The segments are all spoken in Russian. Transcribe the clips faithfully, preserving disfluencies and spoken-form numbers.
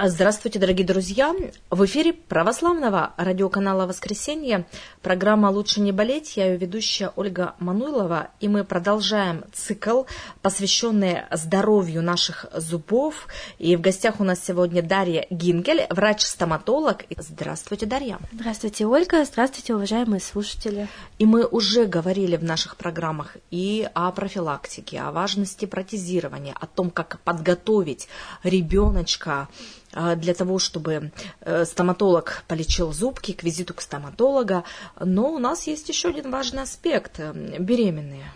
Здравствуйте, дорогие друзья! В эфире православного радиоканала «Воскресенье» программа «Лучше не болеть». Я ее ведущая Ольга Мануйлова, и мы продолжаем цикл, посвященный здоровью наших зубов. И в гостях у нас сегодня Дарья Гингель, врач-стоматолог. Здравствуйте, Дарья! Здравствуйте, Ольга! Здравствуйте, уважаемые слушатели! И мы уже говорили в наших программах и о профилактике, о важности протезирования, о том, как подготовить ребеночка для того, чтобы стоматолог полечил зубки, к визиту к стоматологу. Но у нас есть еще один важный аспект – беременные.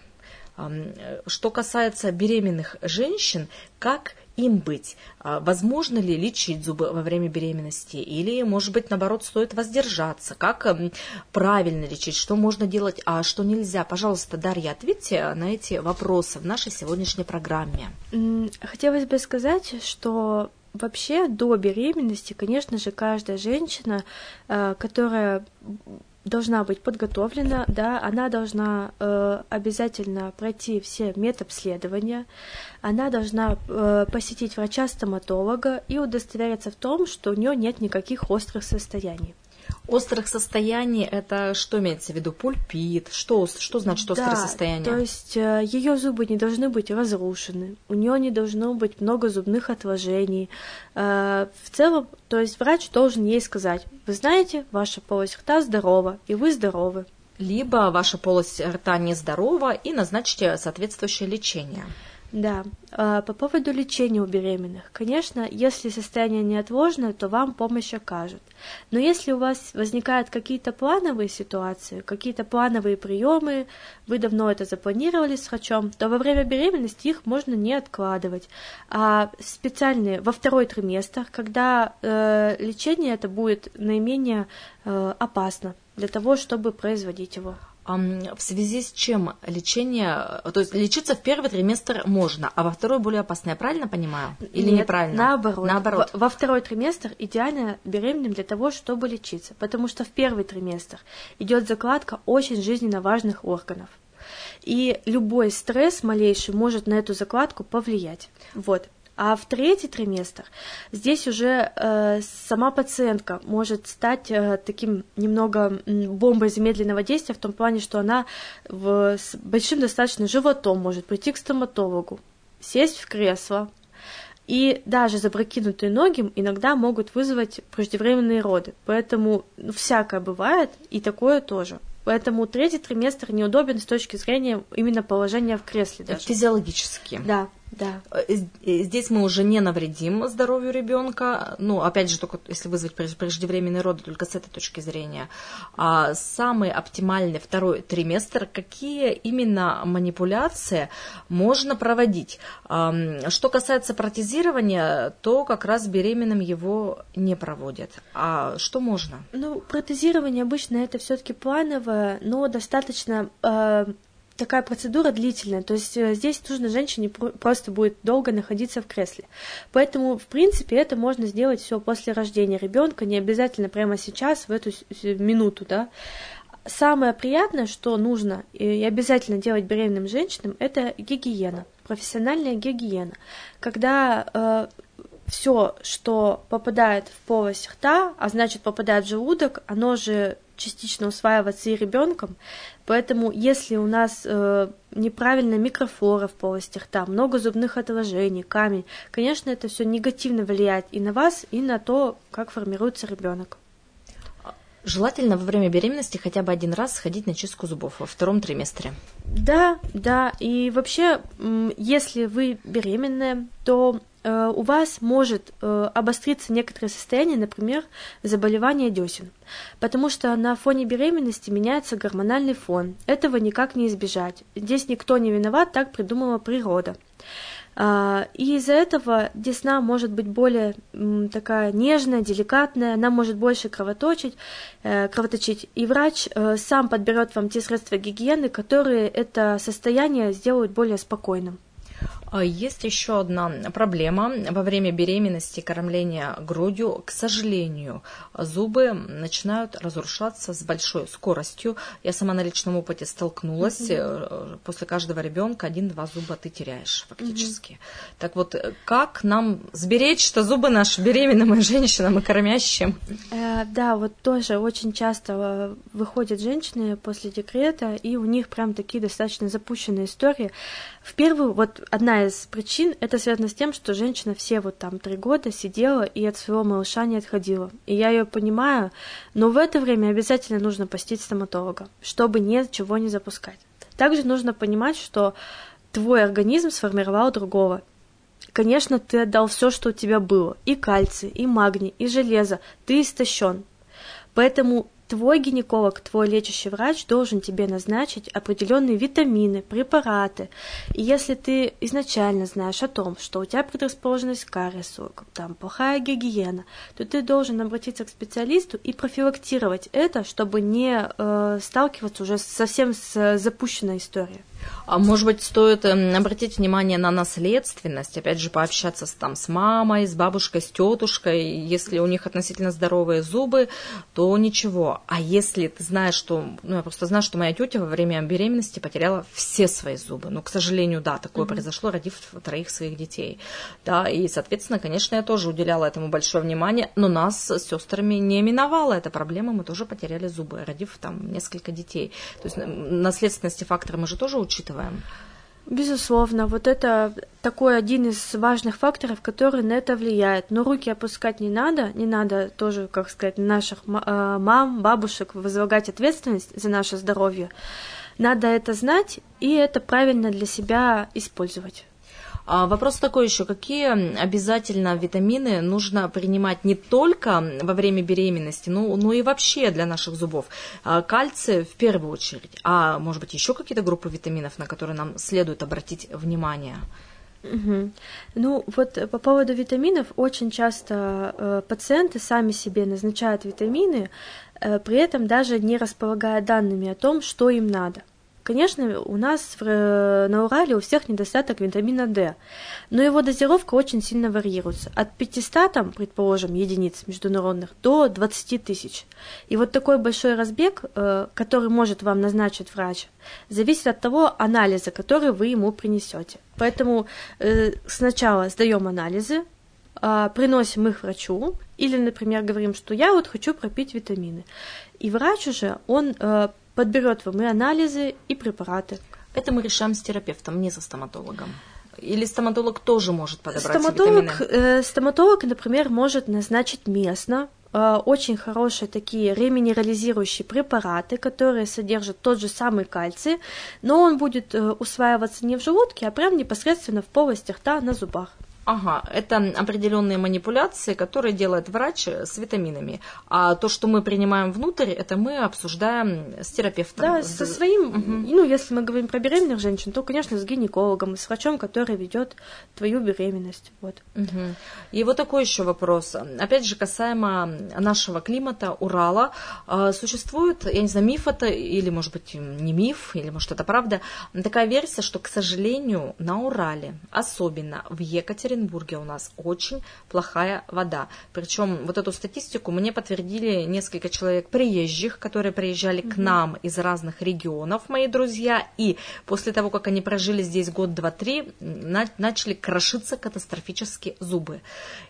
Что касается беременных женщин, как им быть? Возможно ли лечить зубы во время беременности? Или, может быть, наоборот, стоит воздержаться? Как правильно лечить? Что можно делать, а что нельзя? Пожалуйста, Дарья, ответьте на эти вопросы в нашей сегодняшней программе. Хотелось бы сказать, что вообще до беременности, конечно же, каждая женщина, которая должна быть подготовлена, да, она должна э, обязательно пройти все медобследования, она должна э, посетить врача-стоматолога и удостовериться в том, что у нее нет никаких острых состояний. Острых состояний – это что имеется в виду? Пульпит? Что, что значит острое да, состояние? То есть э, ее зубы не должны быть разрушены, у нее не должно быть много зубных отложений. Э, в целом, то есть врач должен ей сказать: вы знаете, ваша полость рта здорова, и вы здоровы. Либо ваша полость рта нездорова, и назначите соответствующее лечение. Да, по поводу лечения у беременных. Конечно, если состояние неотложное, то вам помощь окажут. Но если у вас возникают какие-то плановые ситуации, какие-то плановые приемы, вы давно это запланировали с врачом, то во время беременности их можно не откладывать. А специальные во второй триместр, когда э, лечение это будет наименее э, опасно для того, чтобы производить его. В связи с чем лечение, то есть лечиться в первый триместр можно, а во второй более опасно, я правильно понимаю? Или Нет, неправильно? Наоборот. наоборот. Во, во второй триместр идеально беременным для того, чтобы лечиться, потому что в первый триместр идет закладка очень жизненно важных органов. И любой стресс малейший может на эту закладку повлиять. Вот. А в третий триместр здесь уже э, сама пациентка может стать э, таким немного бомбой замедленного действия в том плане, что она в, с большим достаточно животом может прийти к стоматологу, сесть в кресло, и даже запрокинутые ноги иногда могут вызвать преждевременные роды. Поэтому ну, всякое бывает, и такое тоже. Поэтому третий триместр неудобен с точки зрения именно положения в кресле. Даже. Физиологически. Да. Да. Здесь мы уже не навредим здоровью ребенка, ну, опять же, только если вызвать преждевременные роды, только с этой точки зрения. А самый оптимальный второй триместр, какие именно манипуляции можно проводить? Что касается протезирования, то как раз беременным его не проводят. А что можно? Ну, протезирование обычно это все-таки плановое, но достаточно... Такая процедура длительная, то есть здесь нужно женщине просто будет долго находиться в кресле. Поэтому, в принципе, это можно сделать все после рождения ребенка, не обязательно прямо сейчас, в эту минуту, да. Самое приятное, что нужно и обязательно делать беременным женщинам, это гигиена, профессиональная гигиена. Когда э, все, что попадает в полость рта, а значит попадает в желудок, оно же частично усваивается и ребенком, поэтому если у нас э, неправильная микрофлора в полости рта, много зубных отложений, камень, конечно, это все негативно влияет и на вас, и на то, как формируется ребенок. Желательно во время беременности хотя бы один раз сходить на чистку зубов во втором триместре. Да, да, и вообще, если вы беременная, то э, у вас может э, обостриться некоторое состояние, например, заболевание десен, потому что на фоне беременности меняется гормональный фон. Этого никак не избежать. Здесь никто не виноват, так придумала природа. И из-за этого десна может быть более такая нежная, деликатная, она может больше кровоточить, кровоточить, и врач сам подберет вам те средства гигиены, которые это состояние сделают более спокойным. Есть еще одна проблема. Во время беременности, кормления грудью, к сожалению, зубы начинают разрушаться с большой скоростью. Я сама на личном опыте столкнулась. Mm-hmm. После каждого ребенка один-два зуба ты теряешь фактически. Mm-hmm. Так вот, как нам сберечь, что зубы наши беременным и женщинам, и кормящим? Э, да, вот тоже очень часто выходят женщины после декрета, и у них прям такие достаточно запущенные истории. В первую, вот одна из причин, это связано с тем, что женщина все вот там три года сидела и от своего малыша не отходила. И я ее понимаю, но в это время обязательно нужно посетить стоматолога, чтобы ничего не запускать. Также нужно понимать, что твой организм сформировал другого. Конечно, ты отдал все, что у тебя было, и кальций, и магний, и железо, ты истощен. Поэтому твой гинеколог, твой лечащий врач должен тебе назначить определенные витамины, препараты. И если ты изначально знаешь о том, что у тебя предрасположенность к кариесу, там плохая гигиена, то ты должен обратиться к специалисту и профилактировать это, чтобы не э, сталкиваться уже совсем с запущенной историей. А может быть, стоит обратить внимание на наследственность, опять же, пообщаться с, там, с мамой, с бабушкой, с тетушкой. Если у них относительно здоровые зубы, то ничего. А если ты знаешь, что... Ну, я просто знаю, что моя тетя во время беременности потеряла все свои зубы. Ну, к сожалению, да, такое mm-hmm. произошло, родив троих своих детей. Да, и, соответственно, конечно, я тоже уделяла этому большое внимание, но нас с сестрами не миновала эта проблема, мы тоже потеряли зубы, родив там несколько детей. То есть наследственности факторы мы же тоже учитываем. Безусловно, вот это такой один из важных факторов, который на это влияет. Но руки опускать не надо, не надо тоже, как сказать, наших мам, бабушек возлагать ответственность за наше здоровье. Надо это знать и это правильно для себя использовать. Вопрос такой еще, какие обязательно витамины нужно принимать не только во время беременности, но, но и вообще для наших зубов? Кальций в первую очередь, а может быть еще какие-то группы витаминов, на которые нам следует обратить внимание? Угу. Ну вот по поводу витаминов, очень часто э, пациенты сами себе назначают витамины, э, при этом даже не располагая данными о том, что им надо. Конечно, у нас в, на Урале у всех недостаток витамина D, но его дозировка очень сильно варьируется. От пятисот, там, предположим, единиц международных до двадцати тысяч. И вот такой большой разбег, который может вам назначить врач, зависит от того анализа, который вы ему принесете. Поэтому сначала сдаем анализы, приносим их врачу, или, например, говорим, что я вот хочу пропить витамины. И врач уже, он подберет вам и анализы, и препараты. Это мы решаем с терапевтом, не со стоматологом. Или стоматолог тоже может подобрать стоматолог, витамины? Э, стоматолог, например, может назначить местно э, очень хорошие такие реминерализирующие препараты, которые содержат тот же самый кальций, но он будет э, усваиваться не в желудке, а прям непосредственно в полости рта на зубах. Ага, это определенные манипуляции, которые делает врач с витаминами. А то, что мы принимаем внутрь, это мы обсуждаем с терапевтом. Да, со своим, угу. ну, если мы говорим про беременных женщин, то, конечно, с гинекологом, с врачом, который ведет твою беременность. Вот. Угу. И вот такой еще вопрос. Опять же, касаемо нашего климата, Урала, существует, я не знаю, миф это, или, может быть, не миф, или, может, это правда, такая версия, что, к сожалению, на Урале, особенно в Екатеринбурге, у нас очень плохая вода. Причем вот эту статистику мне подтвердили несколько человек приезжих, которые приезжали mm-hmm. к нам из разных регионов, мои друзья, и после того, как они прожили здесь год, два, три, на- начали крошиться катастрофически зубы.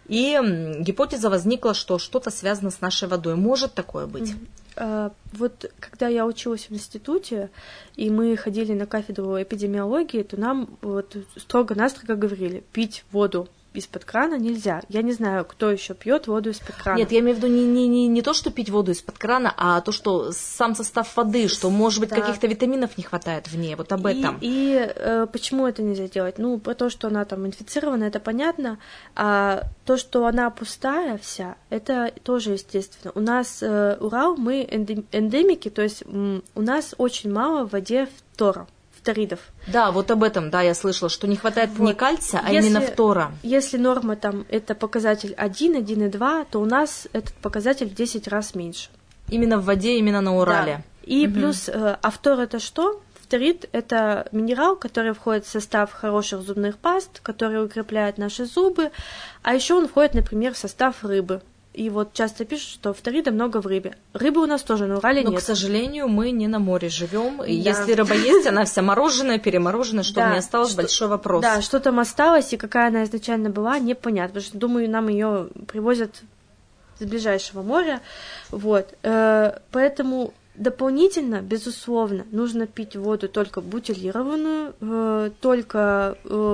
И гипотеза возникла, что что-то связано с нашей водой. Может такое быть? Mm-hmm. Вот когда я училась в институте, и мы ходили на кафедру эпидемиологии, то нам вот строго-настрого говорили, пить воду из-под крана нельзя. Я не знаю, кто еще пьет воду из-под крана. Нет, я имею в виду не, не, не, не то, что пить воду из-под крана, а то, что сам состав воды, что, может быть, да. каких-то витаминов не хватает в ней, вот об и, этом. И э, почему это нельзя делать? Ну, про то, что она там инфицирована, это понятно, а то, что она пустая вся, это тоже естественно. У нас э, Урал, мы эндемики, то есть м, у нас очень мало в воде фтора. Фторидов. Да, вот об этом, да, я слышала, что не хватает вот. не кальция, а если, именно фтора. Если норма там это показатель один, один и два, то у нас этот показатель в десять раз меньше. Именно в воде, именно на Урале. Да. И угу. плюс, а фтор это что? фторид – это минерал, который входит в состав хороших зубных паст, который укрепляет наши зубы, а еще он входит, например, в состав рыбы. И вот часто пишут, что фторида много в рыбе. Рыбы у нас тоже на Урале Но, нет. к сожалению, мы не на море живем. И да. Если рыба есть, она вся мороженая, перемороженная, что да. мне осталось, что, большой вопрос. Да, что там осталось и какая она изначально была, непонятно. Потому что, думаю, нам ее привозят с ближайшего моря. Вот. Поэтому дополнительно, безусловно, нужно пить воду только бутилированную, только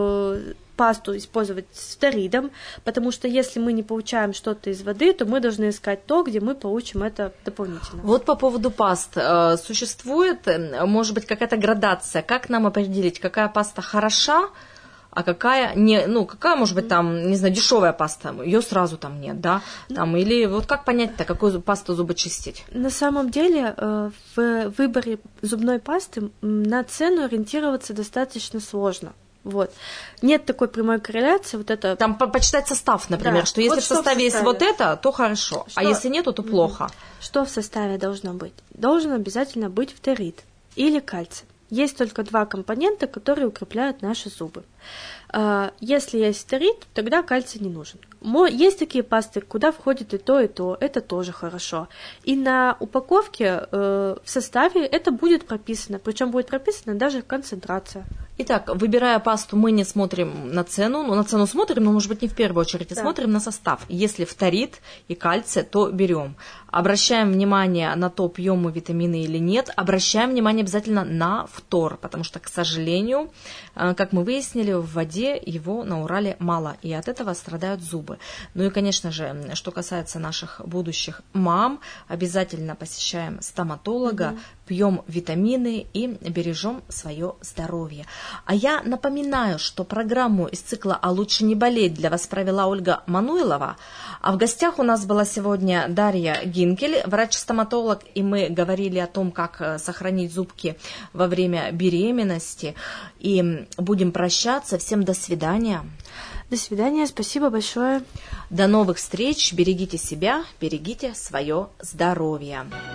пасту использовать с фторидом, потому что если мы не получаем что-то из воды, то мы должны искать то, где мы получим это дополнительно. Вот по поводу паст. Существует, может быть, какая-то градация? Как нам определить, какая паста хороша, а какая не, ну, какая, может быть, там, не знаю, дешевая паста, ее сразу там нет, да? Там, или вот как понять-то, какую пасту зубы чистить? На самом деле, в выборе зубной пасты на цену ориентироваться достаточно сложно. Вот. Нет такой прямой корреляции. Вот это... Там по почитать состав, например, да. что если вот в составе в есть вот это, то хорошо, что... а если нету, то плохо. Что в составе должно быть? Должен обязательно быть фторид или кальций. Есть только два компонента, которые укрепляют наши зубы. Если есть фторид, тогда кальций не нужен. Есть такие пасты, куда входит и то, и то, это тоже хорошо. И на упаковке в составе это будет прописано, причем будет прописана даже концентрация. Итак, выбирая пасту, мы не смотрим на цену, ну, на цену смотрим, но, может быть, не в первую очередь, а да. смотрим на состав. Если фторид и кальций, то берем. Обращаем внимание на то, пьем мы витамины или нет. Обращаем внимание обязательно на фтор, потому что, к сожалению, как мы выяснили, в воде его на Урале мало, и от этого страдают зубы. Ну и, конечно же, что касается наших будущих мам, обязательно посещаем стоматолога, угу. пьем витамины и бережем свое здоровье. А я напоминаю, что программу из цикла «А лучше не болеть» для вас провела Ольга Мануйлова, а в гостях у нас была сегодня Дарья Гинкель, врач-стоматолог, и мы говорили о том, как сохранить зубки во время беременности, и будем прощаться. Всем до свидания. До свидания, спасибо большое. До новых встреч, берегите себя, берегите свое здоровье.